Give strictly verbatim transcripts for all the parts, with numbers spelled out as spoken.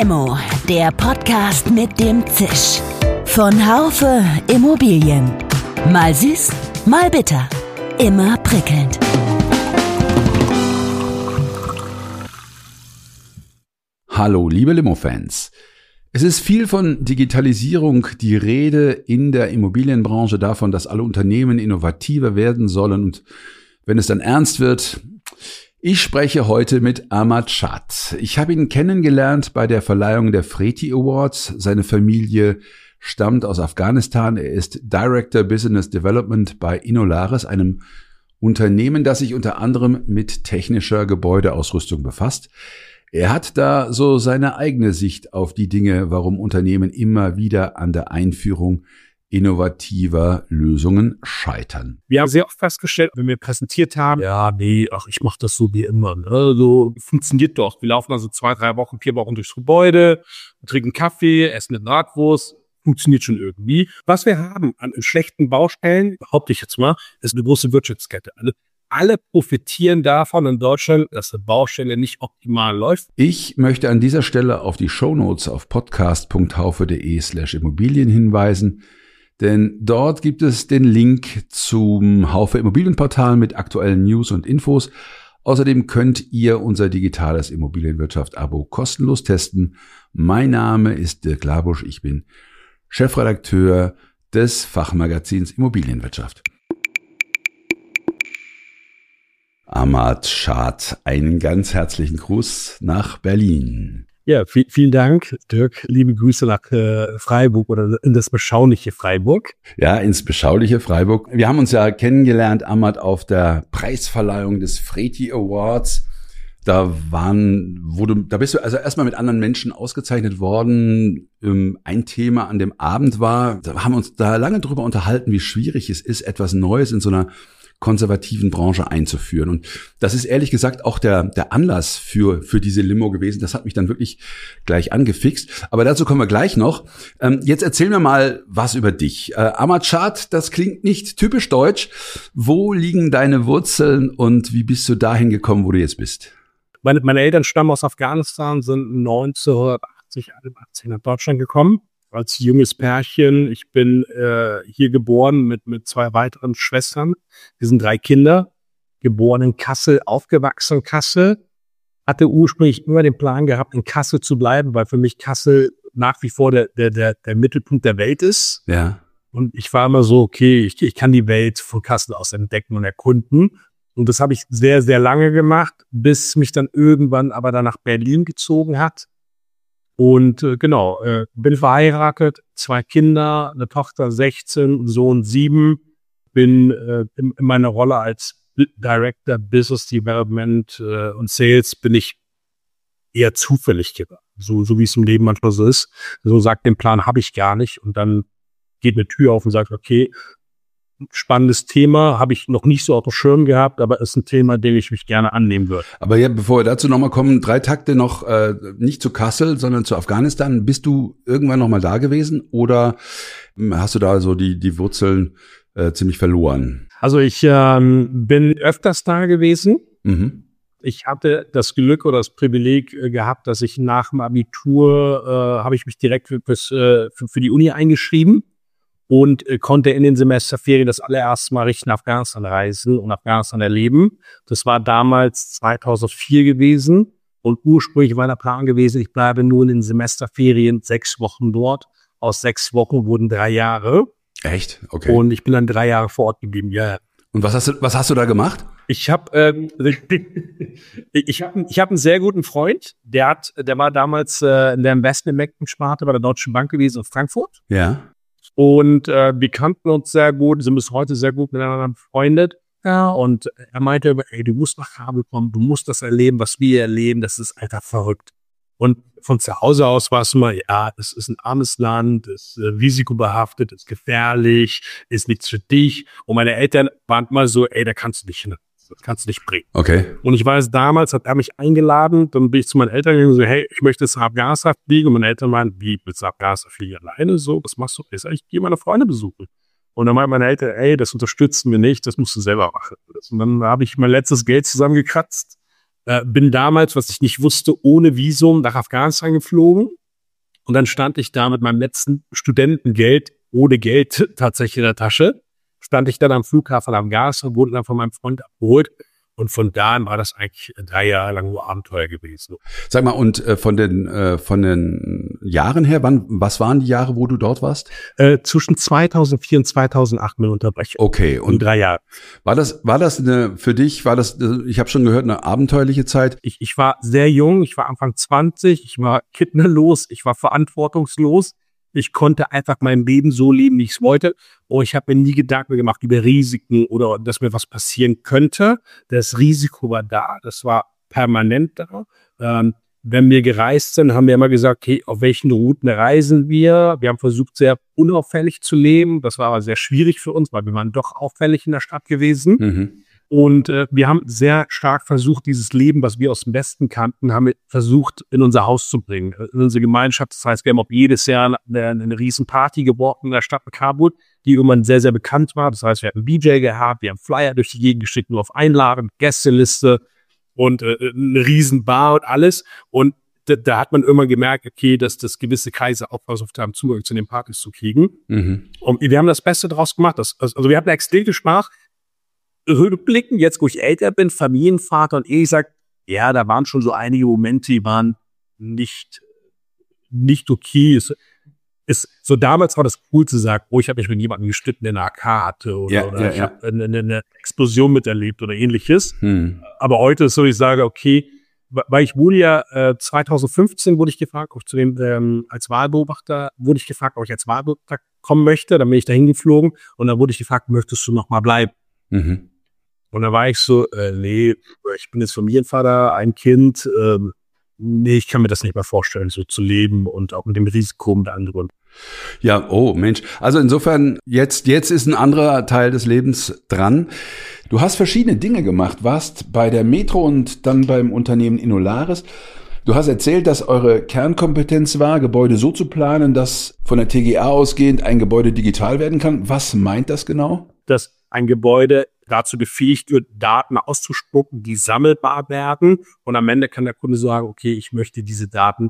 Limo, der Podcast mit dem Zisch. Von Haufe Immobilien. Mal süß, mal bitter. Immer prickelnd. Hallo, liebe Limo-Fans. Es ist viel von Digitalisierung die Rede in der Immobilienbranche, davon, dass alle Unternehmen innovativer werden sollen. Und wenn es dann ernst wird, ich spreche heute mit Ahmad Shad. Ich habe ihn kennengelernt bei der Verleihung der Freti Awards. Seine Familie stammt aus Afghanistan. Er ist Director Business Development bei Innolaris, einem Unternehmen, das sich unter anderem mit technischer Gebäudeausrüstung befasst. Er hat da so seine eigene Sicht auf die Dinge, warum Unternehmen immer wieder an der Einführung innovativer Lösungen scheitern. Wir haben sehr oft festgestellt, wenn wir präsentiert haben, ja, nee, ach, ich mache das so wie immer. Ne? So funktioniert doch. Wir laufen also zwei, drei Wochen, vier Wochen durchs Gebäude, trinken Kaffee, essen eine Bratwurst. Funktioniert schon irgendwie. Was wir haben an schlechten Baustellen, behaupte ich jetzt mal, ist eine große Wirtschaftskette. Also alle profitieren davon in Deutschland, dass eine Baustelle nicht optimal läuft. Ich möchte an dieser Stelle auf die Shownotes auf podcast.haufe.de slash Immobilien hinweisen, denn dort gibt es den Link zum Haufe Immobilienportal mit aktuellen News und Infos. Außerdem könnt ihr unser digitales Immobilienwirtschaft-Abo kostenlos testen. Mein Name ist Dirk Labusch, ich bin Chefredakteur des Fachmagazins Immobilienwirtschaft. Ahmad Shad, einen ganz herzlichen Gruß nach Berlin. Ja, viel, vielen Dank, Dirk. Liebe Grüße nach äh, Freiburg oder in das beschauliche Freiburg. Ja, ins beschauliche Freiburg. Wir haben uns ja kennengelernt, Ahmad, auf der Preisverleihung des Freti Awards. Da waren, wurde, da bist du also erstmal mit anderen Menschen ausgezeichnet worden. Ein Thema an dem Abend war, da haben wir uns da lange drüber unterhalten, wie schwierig es ist, etwas Neues in so einer konservativen Branche einzuführen. Und das ist ehrlich gesagt auch der, der Anlass für, für diese Limo gewesen. Das hat mich dann wirklich gleich angefixt. Aber dazu kommen wir gleich noch. Ähm, jetzt erzähl mir mal was über dich. Äh, Ahmad Shad, das klingt nicht typisch deutsch. Wo liegen deine Wurzeln und wie bist du dahin gekommen, wo du jetzt bist? Meine, meine Eltern stammen aus Afghanistan, sind neunzehnhundertachtzig, einundachtzig nach Deutschland gekommen. Als junges Pärchen. Ich bin äh, hier geboren mit, mit zwei weiteren Schwestern. Wir sind drei Kinder, geboren in Kassel, aufgewachsen in Kassel. Hatte ursprünglich immer den Plan gehabt, in Kassel zu bleiben, weil für mich Kassel nach wie vor der, der, der, der Mittelpunkt der Welt ist. Ja. Und ich war immer so, okay, ich, ich kann die Welt von Kassel aus entdecken und erkunden. Und das habe ich sehr, sehr lange gemacht, bis mich dann irgendwann aber dann nach Berlin gezogen hat. Und äh, genau, äh, bin verheiratet, zwei Kinder, eine Tochter sechzehn, ein Sohn sieben. Bin äh, in, in meiner Rolle als Director Business Development äh, und Sales bin ich eher zufällig gegangen. So, so wie es im Leben manchmal so ist. So sagt, den Plan habe ich gar nicht. Und dann geht eine Tür auf und sagt, okay, spannendes Thema, habe ich noch nicht so auf dem Schirm gehabt, aber ist ein Thema, dem ich mich gerne annehmen würde. Aber ja, bevor wir dazu nochmal kommen, drei Takte noch, äh, nicht zu Kassel, sondern zu Afghanistan. Bist du irgendwann nochmal da gewesen oder hast du da so die, die Wurzeln äh, ziemlich verloren? Also ich ähm, bin öfters da gewesen. Mhm. Ich hatte das Glück oder das Privileg äh, gehabt, dass ich nach dem Abitur, äh, habe ich mich direkt für, für, für die Uni eingeschrieben. Und äh, konnte in den Semesterferien das allererste Mal richtig nach Afghanistan reisen und Afghanistan erleben. Das war damals zweitausendvier gewesen. Und ursprünglich war der Plan gewesen, ich bleibe nur in den Semesterferien sechs Wochen dort. Aus sechs Wochen wurden drei Jahre. Echt? Okay. Und ich bin dann drei Jahre vor Ort geblieben, ja. Und was hast du, was hast du da gemacht? Ich habe ähm, ich habe ich hab einen sehr guten Freund, der hat, der war damals äh, in der Investment-Banking-Sparte bei der Deutschen Bank gewesen in Frankfurt. Ja. Und äh, wir kannten uns sehr gut, sind bis heute sehr gut miteinander befreundet. Ja, und er meinte, ey, du musst nach Kabul kommen, du musst das erleben, was wir erleben, das ist einfach verrückt. Und von zu Hause aus war es immer, ja, es ist ein armes Land, es ist äh, risikobehaftet, es ist gefährlich, ist nichts für dich. Und meine Eltern waren immer so, ey, da kannst du nicht hin. Das kannst du nicht bringen. Okay. Und ich weiß, damals hat er mich eingeladen, dann bin ich zu meinen Eltern gegangen und so, hey, ich möchte jetzt nach Afghanistan fliegen. Und meine Eltern meinten, wie, willst du nach Afghanistan fliegen alleine? So, was machst du? Ich sag, ich gehe meine Freunde besuchen. Und dann meinten meine Eltern, ey, das unterstützen wir nicht, das musst du selber machen. Und dann habe ich mein letztes Geld zusammengekratzt, Äh, bin damals, was ich nicht wusste, ohne Visum nach Afghanistan geflogen. Und dann stand ich da mit meinem letzten Studentengeld, ohne Geld tatsächlich in der Tasche, stand ich dann am Flughafen Afghanistan, wurde dann von meinem Freund abgeholt. Und von da an war das eigentlich drei Jahre lang nur Abenteuer gewesen. Sag mal, und äh, von den äh, von den Jahren her, wann, was waren die Jahre, wo du dort warst? Äh, zwischen zweitausendvier und zweitausendacht mit Unterbrechung. Okay. Und um drei Jahre. War das war das eine für dich? War das? Ich habe schon gehört, eine abenteuerliche Zeit. Ich, ich war sehr jung. Ich war Anfang zwanzig. Ich war kinderlos. Ich war verantwortungslos. Ich konnte einfach mein Leben so leben, wie ich es wollte. Und ich habe mir nie Gedanken gemacht über Risiken oder dass mir was passieren könnte. Das Risiko war da. Das war permanent da. Ähm, wenn wir gereist sind, haben wir immer gesagt, hey, auf welchen Routen reisen wir? Wir haben versucht, sehr unauffällig zu leben. Das war aber sehr schwierig für uns, weil wir waren doch auffällig in der Stadt gewesen. Mhm. Und äh, wir haben sehr stark versucht, dieses Leben, was wir aus dem Westen kannten, haben wir versucht, in unser Haus zu bringen, in unsere Gemeinschaft. Das heißt, wir haben auch jedes Jahr eine, eine riesen Party geworfen in der Stadt Kabul, die irgendwann sehr, sehr bekannt war. Das heißt, wir haben einen D J gehabt, wir haben Flyer durch die Gegend geschickt, nur auf Einladung, Gästeliste und äh, eine riesen Bar und alles. Und da, da hat man immer gemerkt, okay, dass das gewisse Kaiser auch versucht haben, Zugang zu den Partys zu kriegen. Mhm. Und wir haben das Beste draus gemacht. Das, also wir hatten extrem Spaß. Rückblicken, jetzt wo ich älter bin, Familienvater und ich sag, ja, da waren schon so einige Momente, die waren nicht, nicht okay. Es ist, so damals war das cool zu sagen, oh, ich habe mich mit jemandem gestritten, der eine A K hatte oder, ja, oder ja, ich ja. habe eine, eine Explosion miterlebt oder ähnliches. Hm. Aber heute ist so, ich sage, okay, weil ich wurde ja, äh, zweitausendfünfzehn wurde ich gefragt, auch zu dem, ähm, als Wahlbeobachter, wurde ich gefragt, ob ich als Wahlbeobachter kommen möchte. Dann bin ich dahin geflogen und dann wurde ich gefragt, möchtest du noch mal bleiben? Mhm. Und da war ich so, äh, nee, ich bin jetzt Familienvater, ein Kind, ähm, nee, ich kann mir das nicht mehr vorstellen, so zu leben und auch mit dem Risiko mit anderen. Ja, oh Mensch. Also insofern, jetzt, jetzt ist ein anderer Teil des Lebens dran. Du hast verschiedene Dinge gemacht, warst bei der Metro und dann beim Unternehmen Innolaris. Du hast erzählt, dass eure Kernkompetenz war, Gebäude so zu planen, dass von der T G A ausgehend ein Gebäude digital werden kann. Was meint das genau? Dass ein Gebäude dazu befähigt wird, Daten auszuspucken, die sammelbar werden. Und am Ende kann der Kunde sagen, okay, ich möchte diese Daten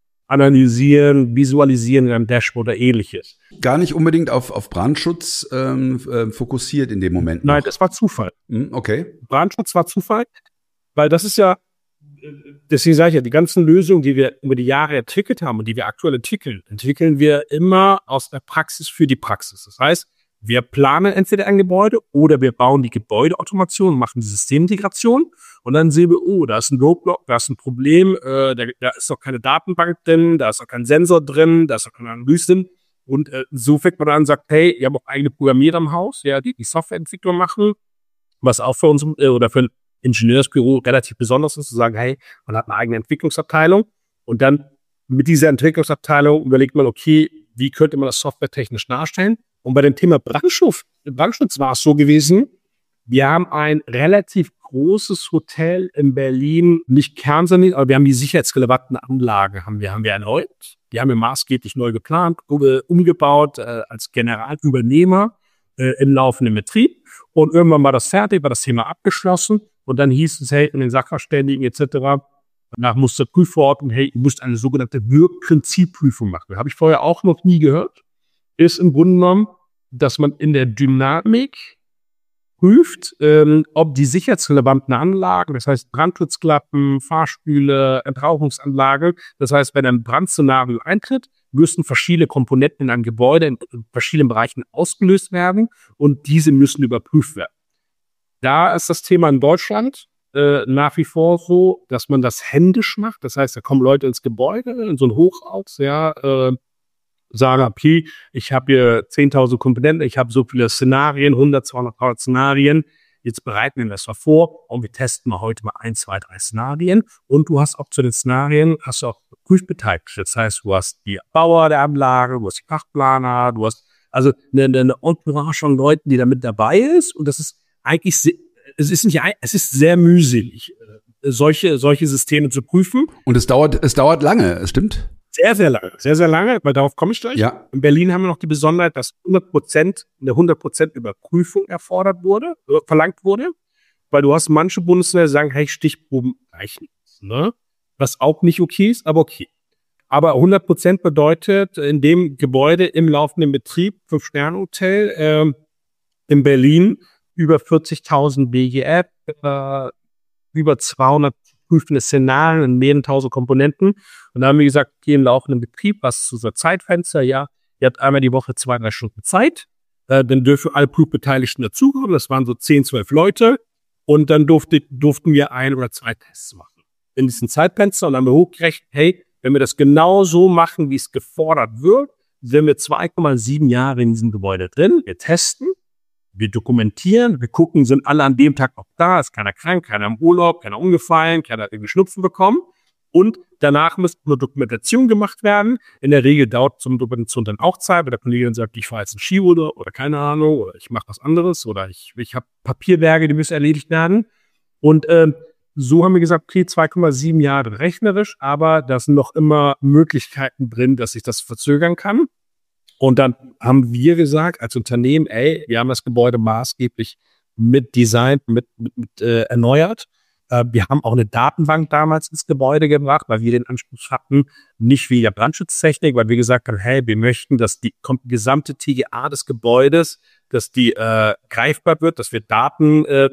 analysieren, visualisieren in einem Dashboard oder ähnliches. Gar nicht unbedingt auf, auf Brandschutz ähm, äh, fokussiert in dem Moment noch. Nein, das war Zufall. Hm, okay. Brandschutz war Zufall, weil das ist ja, deswegen sage ich ja, die ganzen Lösungen, die wir über die Jahre entwickelt haben und die wir aktuell entwickeln, entwickeln wir immer aus der Praxis für die Praxis. Das heißt, wir planen entweder ein Gebäude oder wir bauen die Gebäudeautomation, machen die Systemintegration und dann sehen wir, oh, da ist ein Roadblock, da ist ein Problem, äh, da, da ist noch keine Datenbank drin, da ist noch kein Sensor drin, da ist noch keine Analyse drin. Und äh, so fängt man an und sagt, hey, wir haben auch eigene Programmierer im Haus, ja, die die Softwareentwicklung machen, was auch für uns äh, oder für ein Ingenieursbüro relativ besonders ist, zu sagen, hey, man hat eine eigene Entwicklungsabteilung und dann mit dieser Entwicklungsabteilung überlegt man, okay, wie könnte man das softwaretechnisch nachstellen? Und bei dem Thema Brandschutz, Brandschutz war es so gewesen, wir haben ein relativ großes Hotel in Berlin, nicht kernsaniert, aber wir haben die sicherheitsrelevanten Anlagen, haben wir, haben wir erneuert. Die haben wir maßgeblich neu geplant, umgebaut, äh, als Generalübernehmer äh, im laufenden Betrieb. Und irgendwann war das fertig, war das Thema abgeschlossen. Und dann hieß es, hey, in den Sachverständigen et cetera, danach musste Prüfverordnung, hey, ihr müsst eine sogenannte Wirkprinzipprüfung machen. Habe ich vorher auch noch nie gehört. Ist im Grunde genommen, dass man in der Dynamik prüft, ähm, ob die sicherheitsrelevanten Anlagen, das heißt Brandschutzklappen, Fahrstühle, Entrauchungsanlage, das heißt, wenn ein Brandszenario eintritt, müssen verschiedene Komponenten in einem Gebäude in verschiedenen Bereichen ausgelöst werden und diese müssen überprüft werden. Da ist das Thema in Deutschland äh, nach wie vor so, dass man das händisch macht. Das heißt, da kommen Leute ins Gebäude, in so ein Hochhaus, ja, äh, sagen, okay, ich habe hier zehntausend Komponenten, ich habe so viele Szenarien, hundert, zweihundert Szenarien, jetzt bereiten wir das mal vor und wir testen mal heute mal ein, zwei, drei Szenarien und du hast auch zu den Szenarien, hast du auch Prüfbeteiligte. Das heißt, du hast die Bauer der Anlage, du hast die Fachplaner, du hast also eine, eine Entourage von Leuten, die da mit dabei ist und das ist eigentlich, sehr, es ist nicht, es ist sehr mühselig, solche, solche Systeme zu prüfen. Und es dauert, es dauert lange, es stimmt? Sehr, sehr lange, sehr, sehr lange, weil darauf komme ich gleich. Ja. In Berlin haben wir noch die Besonderheit, dass hundert Prozent, eine hundert Prozent Überprüfung erfordert wurde, verlangt wurde. weil du hast manche Bundesländer, die sagen, hey, Stichproben reichen, ne? Was auch nicht okay ist, aber okay. Aber hundert Prozent bedeutet, in dem Gebäude im laufenden Betrieb, Fünf-Sterne-Hotel, äh, in Berlin, über vierzigtausend B G F, äh, über zweihundert prüfende Szenarien in mehreren tausend Komponenten. Und da haben wir gesagt, okay, im laufenden Betrieb, was zu so Zeitfenster, ja, ihr habt einmal die Woche zwei, drei Stunden Zeit, äh, dann dürfen alle Prüfbeteiligten dazukommen, das waren so zehn, zwölf Leute, und dann durfte, durften wir ein oder zwei Tests machen in diesen Zeitfenster, und dann haben wir hochgerechnet, hey, wenn wir das genau so machen, wie es gefordert wird, sind wir zwei Komma sieben Jahre in diesem Gebäude drin, wir testen, wir dokumentieren, wir gucken, sind alle an dem Tag noch da, ist keiner krank, keiner im Urlaub, keiner umgefallen, keiner hat irgendwie Schnupfen bekommen. Und danach müsste eine Dokumentation gemacht werden. In der Regel dauert so eine Dokumentation dann auch Zeit, weil der Kollege dann sagt, ich fahre jetzt einen Skiurlaub oder keine Ahnung, oder ich mache was anderes, oder ich, ich habe Papierwerke, die müssen erledigt werden. Und ähm, so haben wir gesagt, okay, zwei Komma sieben Jahre rechnerisch, aber da sind noch immer Möglichkeiten drin, dass sich das verzögern kann. Und dann haben wir gesagt, als Unternehmen, ey, wir haben das Gebäude maßgeblich mit designt, mit, mit, mit äh, erneuert. Äh, wir haben auch eine Datenbank damals ins Gebäude gebracht, weil wir den Anspruch hatten, nicht wie der Brandschutztechnik, weil wir gesagt haben, hey, wir möchten, dass die gesamte T G A des Gebäudes, dass die äh, greifbar wird, dass wir Daten äh,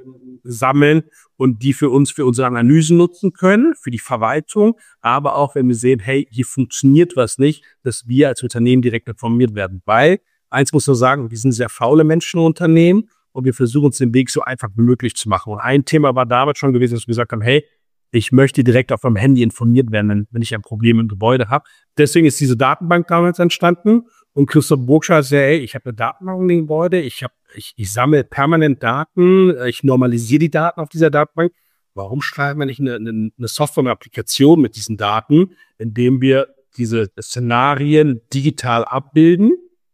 sammeln und die für uns, für unsere Analysen nutzen können, für die Verwaltung, aber auch, wenn wir sehen, hey, hier funktioniert was nicht, dass wir als Unternehmen direkt informiert werden. Weil, eins muss man sagen, wir sind sehr faule Menschen im Unternehmen und wir versuchen uns den Weg so einfach wie möglich zu machen. Und ein Thema war damals schon gewesen, dass wir gesagt haben, hey, ich möchte direkt auf meinem Handy informiert werden, wenn, wenn ich ein Problem im Gebäude habe. Deswegen ist diese Datenbank damals entstanden. Und Christoph Burgscher sagt, hey, ich habe eine Datenbank in dem Gebäude, ich, hab, ich, ich sammle permanent Daten, ich normalisiere die Daten auf dieser Datenbank. Warum schreiben wir nicht eine, eine, eine Software, eine Applikation mit diesen Daten, indem wir diese Szenarien digital abbilden,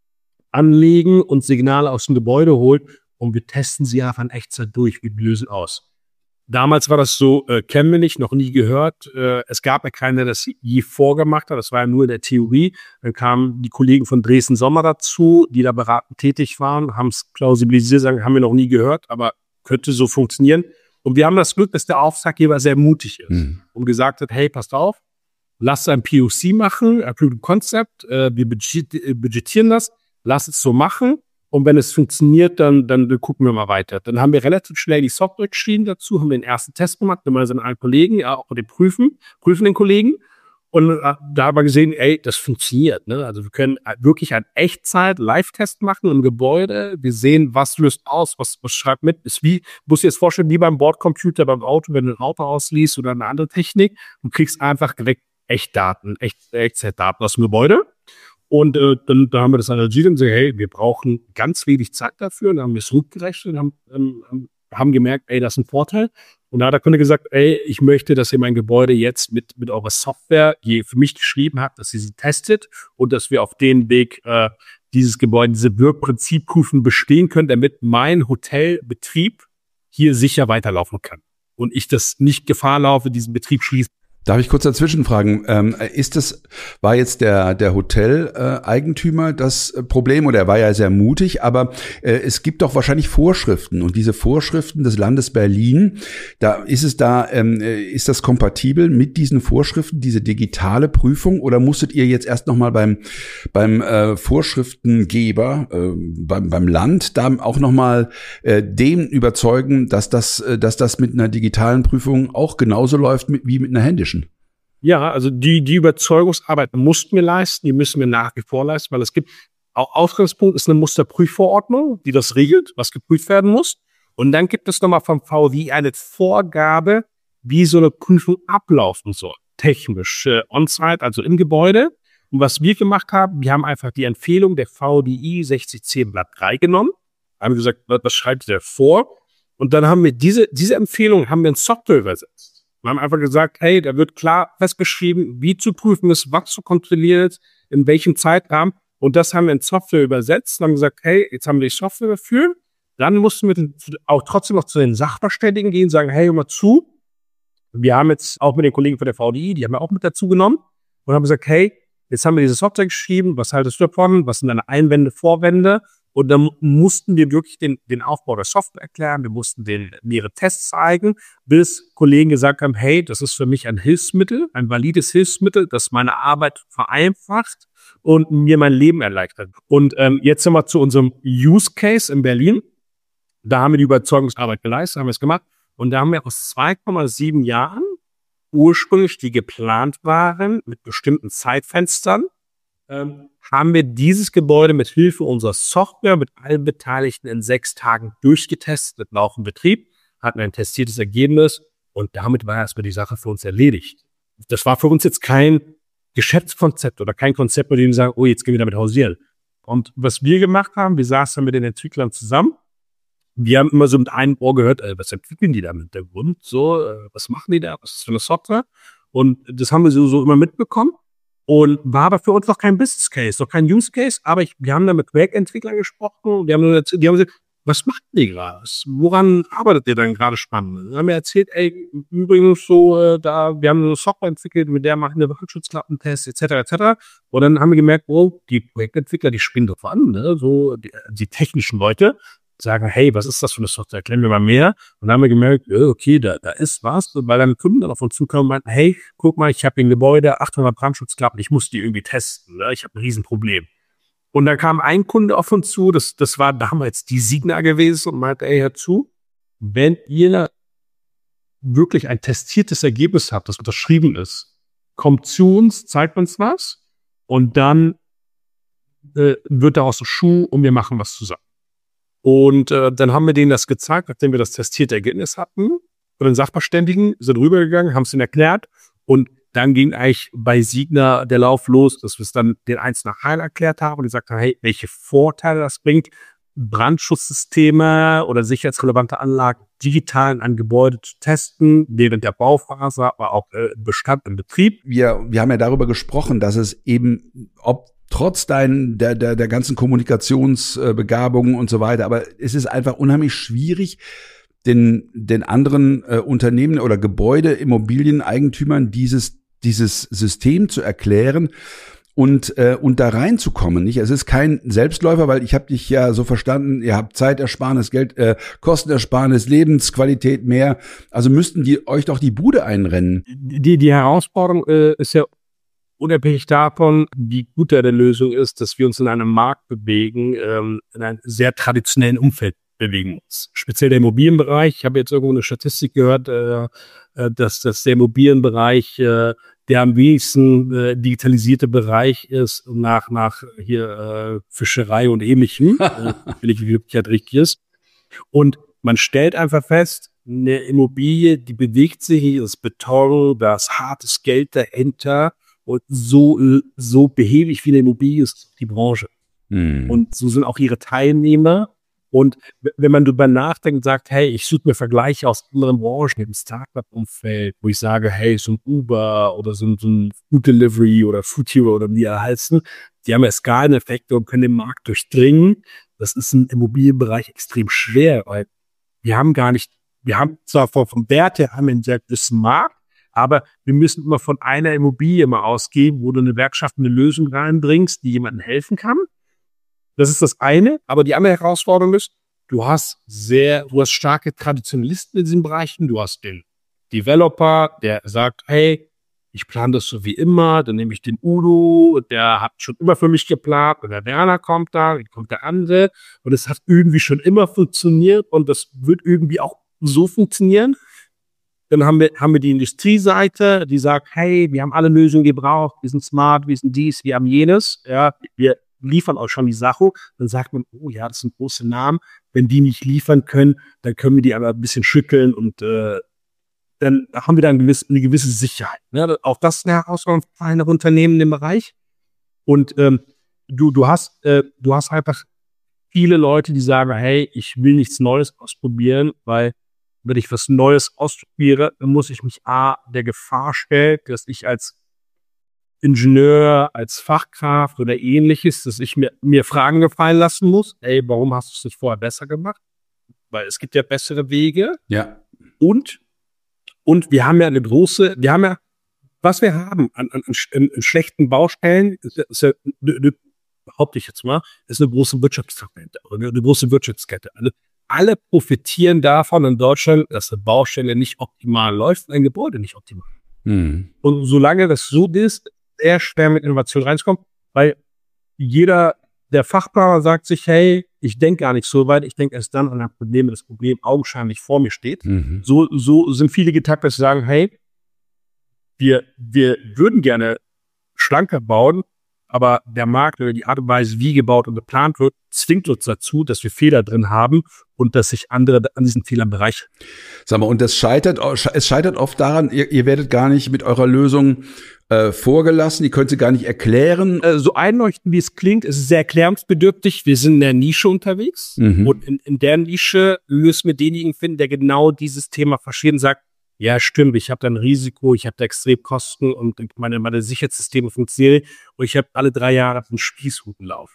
anlegen und Signale aus dem Gebäude holen und wir testen sie einfach in Echtzeit durch, wir lösen aus. Damals war das so, äh, kennen wir nicht, noch nie gehört. Äh, es gab ja keiner, der das je vorgemacht hat. Das war ja nur in der Theorie. Dann kamen die Kollegen von Dresden Sommer dazu, die da beratend tätig waren, haben es plausibilisiert, sagen, haben wir noch nie gehört, aber könnte so funktionieren. Und wir haben das Glück, dass der Auftraggeber sehr mutig ist mhm. und gesagt hat, hey, passt auf, lasst ein P O C machen, Approved Concept, äh, wir budgetieren das, lasst es so machen. Und wenn es funktioniert, dann, dann gucken wir mal weiter. Dann haben wir relativ schnell die Software geschrieben dazu, haben den ersten Test gemacht, gemeinsam mit allen Kollegen, ja, auch den Prüfen, prüfenden Kollegen. Und äh, da haben wir gesehen, ey, das funktioniert. Ne? Also wir können wirklich einen Echtzeit-Live-Test machen im Gebäude. Wir sehen, was löst aus, was, was schreibt mit. Ist wie, musst du dir jetzt vorstellen, wie beim Bordcomputer, beim Auto, wenn du ein Auto ausliest oder eine andere Technik. Du kriegst einfach direkt Echtdaten, Echt, Echtzeitdaten aus dem Gebäude. Und äh, dann da haben wir das analysiert und gesagt, hey, wir brauchen ganz wenig Zeit dafür. Und dann haben wir es rückgerechnet und haben, ähm, haben gemerkt, ey, das ist ein Vorteil. Und da hat der Kunde gesagt, ey, ich möchte, dass ihr mein Gebäude jetzt mit mit eurer Software, die für mich geschrieben habt, dass ihr sie testet und dass wir auf den Weg äh, dieses Gebäude, diese Wirkprinzipprüfung bestehen können, damit mein Hotelbetrieb hier sicher weiterlaufen kann. Und ich das nicht Gefahr laufe, diesen Betrieb schließen. Darf ich kurz dazwischen fragen, ähm, ist das, war jetzt der der Hotel-Eigentümer das Problem, oder er war ja sehr mutig, aber äh, es gibt doch wahrscheinlich Vorschriften, und diese Vorschriften des Landes Berlin, da ist es da, ähm, ist das kompatibel mit diesen Vorschriften, diese digitale Prüfung, oder musstet ihr jetzt erst nochmal beim beim äh, Vorschriftengeber, äh, beim beim Land, da auch nochmal äh, den überzeugen, dass das, äh, dass das mit einer digitalen Prüfung auch genauso läuft mit, wie mit einer händischen? Ja, also die, die Überzeugungsarbeit mussten wir leisten, die müssen wir nach wie vor leisten, weil es gibt, auch Ausgangspunkt ist eine Musterprüfverordnung, die das regelt, was geprüft werden muss. Und dann gibt es nochmal vom V W eine Vorgabe, wie so eine Prüfung ablaufen soll. Technisch, äh, on-site, also im Gebäude. Und was wir gemacht haben, wir haben einfach die Empfehlung der V D I sechzig zehn Blatt drei genommen, haben gesagt, was schreibt der vor? Und dann haben wir diese, diese Empfehlung haben wir in Software übersetzt. Wir haben einfach gesagt, hey, da wird klar festgeschrieben, wie zu prüfen ist, was zu kontrollieren ist, in welchem Zeitrahmen. Und das haben wir in Software übersetzt und haben gesagt, hey, jetzt haben wir die Software dafür. Dann mussten wir auch trotzdem noch zu den Sachverständigen gehen, sagen, hey, hör mal zu. Wir haben jetzt auch mit den Kollegen von der V D I, die haben wir auch mit dazu genommen und haben gesagt, hey, jetzt haben wir diese Software geschrieben, was haltest du davon, was sind deine Einwände, Vorwände? Und dann mussten wir wirklich den, den Aufbau der Software erklären, wir mussten denen mehrere Tests zeigen, bis Kollegen gesagt haben, hey, das ist für mich ein Hilfsmittel, ein valides Hilfsmittel, das meine Arbeit vereinfacht und mir mein Leben erleichtert. Und ähm, jetzt sind wir zu unserem Use Case in Berlin. Da haben wir die Überzeugungsarbeit geleistet, haben wir es gemacht. Und da haben wir aus zwei Komma sieben Jahren ursprünglich, die geplant waren, mit bestimmten Zeitfenstern, ähm, haben wir dieses Gebäude mit Hilfe unserer Software mit allen Beteiligten in sechs Tagen durchgetestet, mit laufendem Betrieb, hatten ein testiertes Ergebnis und damit war erstmal die Sache für uns erledigt. Das war für uns jetzt kein Geschäftskonzept oder kein Konzept, bei dem wir sagen, oh, jetzt gehen wir damit hausieren. Und was wir gemacht haben, wir saßen mit den Entwicklern zusammen. Wir haben immer so mit einem Ohr gehört, äh, was entwickeln die da im Hintergrund? So, äh, was machen die da? Was ist das für eine Software? Und das haben wir so, so immer mitbekommen. Und war aber für uns noch kein Business Case, noch kein Use Case. Aber ich, wir haben da mit Projektentwicklern gesprochen. Die haben, die haben gesagt, was macht ihr gerade? Woran arbeitet ihr dann gerade spannend? Dann haben wir erzählt, ey, übrigens so, äh, da, wir haben eine Software entwickelt, mit der machen wir Brandschutzklappentests, et cetera, et cetera. Und dann haben wir gemerkt, oh, die Projektentwickler, die spinnen doch an, ne? So, die, die technischen Leute sagen, hey, was ist das für eine Software? Erklären wir mal mehr. Und dann haben wir gemerkt, okay, da, da ist was. Weil dann Kunden dann auf uns zukommen und meinten, hey, guck mal, ich habe hier ein Gebäude, achthundert Brandschutzklappen, ich muss die irgendwie testen. Ne? Ich habe ein Riesenproblem. Und dann kam ein Kunde auf uns zu, das, das war damals die Signa gewesen und meinte, ey, hör zu, wenn ihr wirklich ein testiertes Ergebnis habt, das unterschrieben ist, kommt zu uns, zeigt uns was und dann äh, wird daraus ein Schuh und wir machen was zusammen. Und äh, dann haben wir denen das gezeigt, nachdem wir das testierte Ergebnis hatten. Und den Sachverständigen sind rübergegangen, haben es ihnen erklärt. Und dann ging eigentlich bei Signa der Lauf los, dass wir es dann den einzelnen Heil erklärt haben und gesagt haben, hey, welche Vorteile das bringt, Brandschutzsysteme oder sicherheitsrelevante Anlagen digital in einem Gebäude zu testen, während der Bauphase, aber auch äh, Bestand im Betrieb. Wir, wir haben ja darüber gesprochen, dass es eben, ob trotz dein, der, der, der ganzen Kommunikationsbegabungen und so weiter. Aber es ist einfach unheimlich schwierig, den, den anderen äh, Unternehmen oder Gebäude, Immobilieneigentümern dieses, dieses System zu erklären und, äh, und da reinzukommen. Nicht? Es ist kein Selbstläufer, weil ich habe dich ja so verstanden, ihr habt Zeitersparnis, Geld, äh, Kostenersparnis, Lebensqualität mehr. Also müssten die euch doch die Bude einrennen. Die, die Herausforderung äh, ist ja unabhängig davon, wie gut der Lösung ist, dass wir uns in einem Markt bewegen, ähm, in einem sehr traditionellen Umfeld bewegen uns. Speziell der Immobilienbereich. Ich habe jetzt irgendwo eine Statistik gehört, äh, dass, dass der Immobilienbereich äh, der am wenigsten äh, digitalisierte Bereich ist nach, nach hier äh, Fischerei und Ähnlichem. äh, will ich, wie wirklich halt richtig ist. Und man stellt einfach fest, eine Immobilie, die bewegt sich, hier ist Beton, da ist hartes Geld dahinter. Und so, so behäbig wie eine Immobilie ist die Branche. Hm. Und so sind auch ihre Teilnehmer. Und wenn man darüber nachdenkt und sagt, hey, ich suche mir Vergleiche aus anderen Branchen im Startup-Umfeld, wo ich sage, hey, so ein Uber oder so ein, so ein Food Delivery oder Food Hero oder wie die heißen, die haben ja Skaleneffekte und können den Markt durchdringen. Das ist im Immobilienbereich extrem schwer, weil wir haben gar nicht, wir haben zwar vom, vom Wert her haben wir einen sehr gewissen Markt, aber wir müssen immer von einer Immobilie mal ausgehen, wo du eine Werkschaft eine Lösung reinbringst, die jemandem helfen kann. Das ist das eine. Aber die andere Herausforderung ist, du hast sehr, du hast starke Traditionalisten in diesen Bereichen. Du hast den Developer, der sagt, hey, ich plane das so wie immer. Dann nehme ich den Udo, der hat schon immer für mich geplant. Und der Werner kommt da, dann kommt der andere. Und es hat irgendwie schon immer funktioniert. Und das wird irgendwie auch so funktionieren. Dann haben wir, haben wir die Industrieseite, die sagt, hey, wir haben alle Lösungen gebraucht, wir sind smart, wir sind dies, wir haben jenes, ja, wir liefern auch schon die Sache. Dann sagt man, oh ja, das sind große Namen. Wenn die nicht liefern können, dann können wir die aber ein bisschen schütteln und äh, dann haben wir da eine gewisse, eine gewisse Sicherheit. Ne? Auch das ist eine Herausforderung für kleinere Unternehmen im Bereich. Und ähm, du, du hast, äh, du hast einfach viele Leute, die sagen, hey, ich will nichts Neues ausprobieren, weil wenn ich was Neues ausprobiere, dann muss ich mich A, der Gefahr stellen, dass ich als Ingenieur, als Fachkraft oder ähnliches, dass ich mir, mir Fragen gefallen lassen muss. Ey, warum hast du es nicht vorher besser gemacht? Weil es gibt ja bessere Wege. Ja. Und, und wir haben ja eine große, wir haben ja, was wir haben an, an, an, an schlechten Baustellen, ist ja, ist ja eine, eine behaupte ich jetzt mal, ist eine große Wirtschaftskette oder eine große Wirtschaftskette. Also alle profitieren davon in Deutschland, dass eine Baustelle nicht optimal läuft und ein Gebäude nicht optimal. Mhm. Und solange das so ist, sehr schwer mit Innovation reinzukommen, weil jeder, der Fachplaner sagt sich, hey, ich denke gar nicht so weit, ich denke erst dann an ein Problem, wenn das Problem augenscheinlich vor mir steht. Mhm. So, so sind viele getaktet, dass sie sagen, hey, wir, wir würden gerne schlanker bauen, aber der Markt oder die Art und Weise, wie gebaut und geplant wird, zwingt uns dazu, dass wir Fehler drin haben und dass sich andere an diesen Fehlern bereichern. Sag mal, und das scheitert, es scheitert oft daran, ihr, ihr werdet gar nicht mit eurer Lösung äh, vorgelassen, ihr könnt sie gar nicht erklären. Äh, so einleuchtend, wie es klingt, ist es sehr erklärungsbedürftig. Wir sind in der Nische unterwegs mhm. und in, in der Nische müssen wir denjenigen finden, der genau dieses Thema versteht und sagt, ja, stimmt, ich habe da ein Risiko, ich habe da extrem Kosten und meine, meine Sicherheitssysteme funktionieren und ich habe alle drei Jahre einen Spießrutenlauf.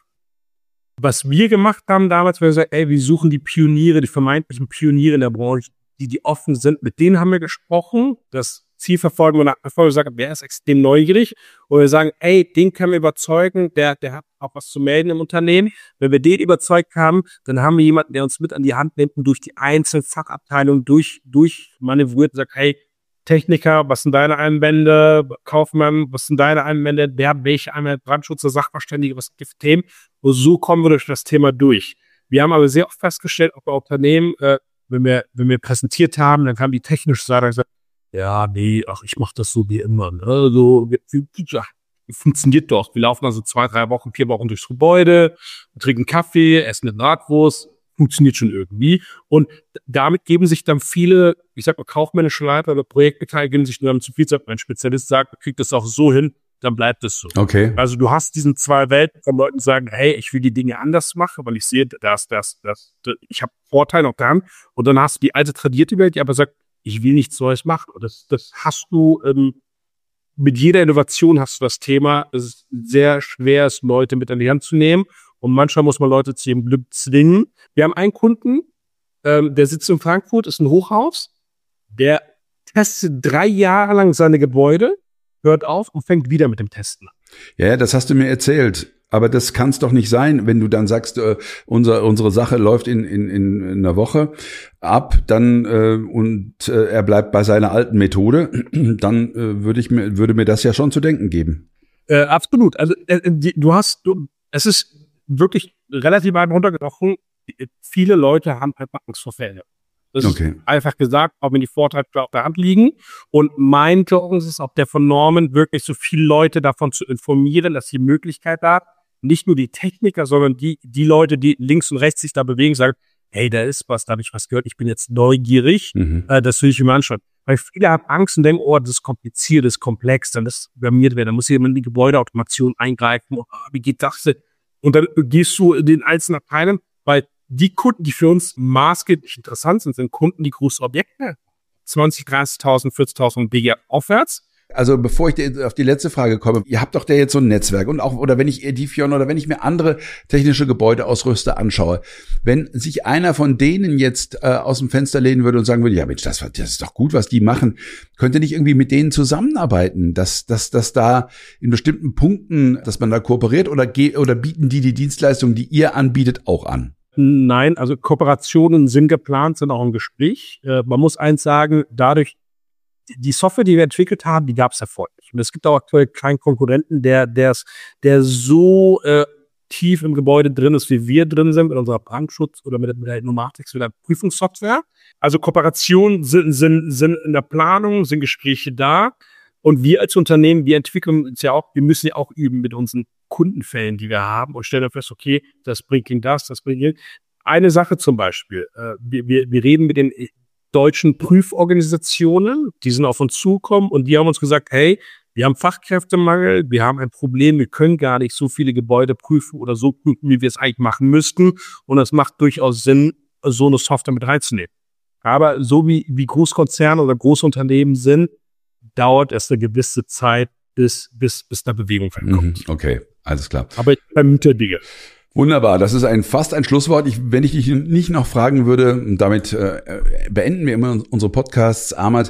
Was wir gemacht haben damals, wir gesagt, ey, wir suchen die Pioniere, die vermeintlichen Pioniere in der Branche, die, die offen sind. Mit denen haben wir gesprochen, das Ziel verfolgen wir nachverfolgen, wir sagen, wer ist extrem neugierig und wir sagen, ey, den können wir überzeugen, der, der hat auch was zu melden im Unternehmen. Wenn wir den überzeugt haben, dann haben wir jemanden, der uns mit an die Hand nimmt und durch die einzelnen Fachabteilungen durch, durch manövriert und sagt, hey, Techniker, was sind deine Einwände? Kaufmann, was sind deine Einwände? Wer, welche Einwände? Brandschützer, Sachverständige, was gibt es für Themen? Und so kommen wir durch das Thema durch. Wir haben aber sehr oft festgestellt, auch bei Unternehmen, äh, wenn wir, wenn wir präsentiert haben, dann kam die technische Seite und gesagt, ja, nee, ach, ich mache das so wie immer. Ne? So, ja, funktioniert doch. Wir laufen also zwei, drei Wochen, vier Wochen durchs Gebäude, trinken Kaffee, essen eine Bratwurst, funktioniert schon irgendwie. Und damit geben sich dann viele, ich sag mal, kaufmännische Leiter oder Projektbeteiligte geben sich nur damit zu viel Zeit. Mein Spezialist sagt, kriegt das auch so hin, dann bleibt es so. Okay. Also du hast diesen zwei Welten von Leuten, die sagen, hey, ich will die Dinge anders machen, weil ich sehe, das, das, das, das ich habe Vorteile auch daran. Und dann hast du die alte tradierte Welt, die aber sagt, ich will nichts Neues machen. Und das, das hast du, ähm, mit jeder Innovation hast du das Thema, es ist sehr schwer, es Leute mit an die Hand zu nehmen. Und manchmal muss man Leute zu ihrem Glück zwingen. Wir haben einen Kunden, ähm, der sitzt in Frankfurt, ist ein Hochhaus, der testet drei Jahre lang seine Gebäude, hört auf und fängt wieder mit dem Testen an. Ja, das hast du mir erzählt. Aber das kann es doch nicht sein, wenn du dann sagst, äh, unser, unsere Sache läuft in, in, in einer Woche ab, dann äh, und äh, er bleibt bei seiner alten Methode, dann äh, würde ich mir würde mir das ja schon zu denken geben. Äh, absolut. Also äh, die, du hast, du, es ist wirklich relativ weit runtergebrochen. Viele Leute haben einfach Angst vor Fällen. Das okay. ist einfach gesagt, auch wenn die Vorteile auf der Hand liegen. Und mein Job ist es, auch der von Norman, wirklich so viele Leute davon zu informieren, dass die Möglichkeit da, nicht nur die Techniker, sondern die, die Leute, die links und rechts sich da bewegen, sagen, hey, da ist was, da habe ich was gehört, ich bin jetzt neugierig, mhm. äh, das will ich mir anschauen. Weil viele haben Angst und denken, oh, das ist kompliziert, das ist komplex, dann ist programmiert werden, dann muss jemand in die Gebäudeautomation eingreifen, oh, wie geht das denn? Und dann gehst du in den einzelnen Abteilungen, weil die Kunden, die für uns maßgeblich interessant sind, sind Kunden, die große Objekte, zwanzig, dreißigtausend, vierzigtausend B G aufwärts. Also bevor ich auf die letzte Frage komme, ihr habt doch da jetzt so ein Netzwerk und auch, oder wenn ich Edifion oder wenn ich mir andere technische Gebäudeausrüster anschaue, wenn sich einer von denen jetzt äh, aus dem Fenster lehnen würde und sagen würde, ja Mensch, das, das ist doch gut, was die machen, könnt ihr nicht irgendwie mit denen zusammenarbeiten, dass, dass, dass da in bestimmten Punkten, dass man da kooperiert oder, ge- oder bieten die die Dienstleistungen, die ihr anbietet, auch an? Nein, also Kooperationen sind geplant, sind auch im Gespräch. Äh, man muss eins sagen, dadurch, die Software, die wir entwickelt haben, die gab es ja vorher nicht. Und es gibt auch aktuell keinen Konkurrenten, der, der's, der so äh, tief im Gebäude drin ist, wie wir drin sind, mit unserer Brandschutz oder mit, mit der Nomatix, mit der Prüfungssoftware. Also Kooperationen sind, sind, sind in der Planung, sind Gespräche da. Und wir als Unternehmen, wir entwickeln uns ja auch, wir müssen ja auch üben mit unseren Kundenfällen, die wir haben und stellen dann fest, okay, das bringt Ihnen das, das bringt Ihnen. Eine Sache zum Beispiel, äh, wir, wir, wir reden mit den deutschen Prüforganisationen, die sind auf uns zugekommen und die haben uns gesagt, hey, wir haben Fachkräftemangel, wir haben ein Problem, wir können gar nicht so viele Gebäude prüfen oder so prüfen, wie wir es eigentlich machen müssten und es macht durchaus Sinn, so eine Software mit reinzunehmen. Aber so wie, wie Großkonzerne oder Großunternehmen sind, dauert es eine gewisse Zeit, bis, bis, bis da Bewegung reinkommt. Okay, alles klar. Aber ich vermute Dinge. Wunderbar, das ist ein fast ein Schlusswort. Ich, wenn ich dich nicht noch fragen würde, und damit äh, beenden wir immer unsere Podcasts, Ahmad,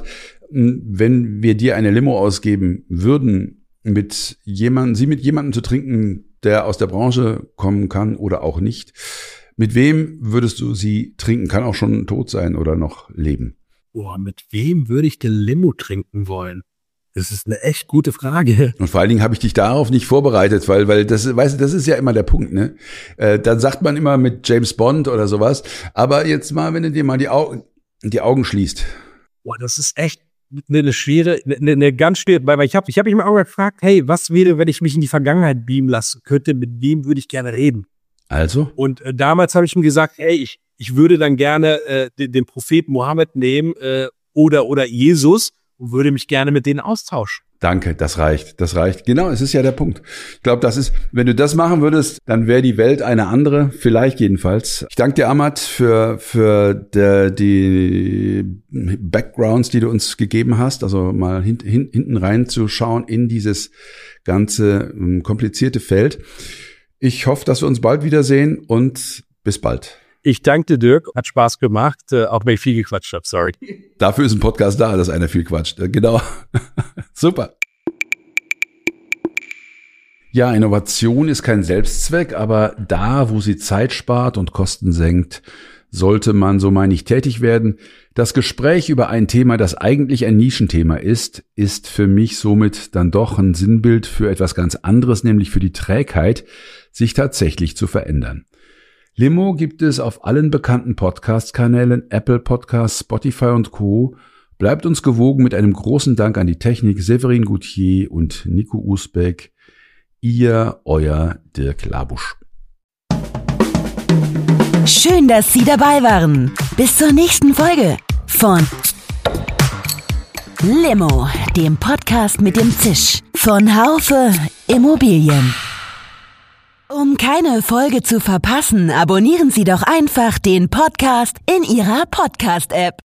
wenn wir dir eine Limo ausgeben würden, mit jemandem, sie mit jemandem zu trinken, der aus der Branche kommen kann oder auch nicht. Mit wem würdest du sie trinken? Kann auch schon tot sein oder noch leben. Boah, mit wem würde ich denn Limo trinken wollen? Das ist eine echt gute Frage. Und vor allen Dingen habe ich dich darauf nicht vorbereitet, weil, weil das, weißt du, das ist ja immer der Punkt, ne? Äh, dann sagt man immer mit James Bond oder sowas. Aber jetzt mal, wenn du dir mal die Augen, die Augen schließt. Boah, das ist echt eine, eine schwere, eine, eine ganz schwere, weil ich habe, ich habe mich mal auch gefragt, hey, was wäre, wenn ich mich in die Vergangenheit beamen lassen könnte? Mit wem würde ich gerne reden? Also? Und äh, damals habe ich ihm gesagt, hey, ich, ich würde dann gerne äh, den, den Propheten Mohammed nehmen äh, oder oder Jesus und würde mich gerne mit denen austauschen. Danke, das reicht, das reicht. Genau, es ist ja der Punkt. Ich glaube, das ist, wenn du das machen würdest, dann wäre die Welt eine andere, vielleicht jedenfalls. Ich danke dir, Ahmad, für für der, die Backgrounds, die du uns gegeben hast, also mal hin, hin, hinten reinzuschauen in dieses ganze ähm, komplizierte Feld. Ich hoffe, dass wir uns bald wiedersehen und bis bald. Ich danke dir, Dirk. Hat Spaß gemacht, äh, auch wenn ich viel gequatscht habe, sorry. Dafür ist ein Podcast da, dass einer viel quatscht. Genau. Super. Ja, Innovation ist kein Selbstzweck, aber da, wo sie Zeit spart und Kosten senkt, sollte man, so meine ich, tätig werden. Das Gespräch über ein Thema, das eigentlich ein Nischenthema ist, ist für mich somit dann doch ein Sinnbild für etwas ganz anderes, nämlich für die Trägheit, sich tatsächlich zu verändern. Limo gibt es auf allen bekannten Podcast-Kanälen, Apple Podcasts, Spotify und Co. Bleibt uns gewogen mit einem großen Dank an die Technik, Severin Goutier und Nico Usbeck. Ihr, euer Dirk Labusch. Schön, dass Sie dabei waren. Bis zur nächsten Folge von Limo, dem Podcast mit dem Zisch von Haufe Immobilien. Um keine Folge zu verpassen, abonnieren Sie doch einfach den Podcast in Ihrer Podcast-App.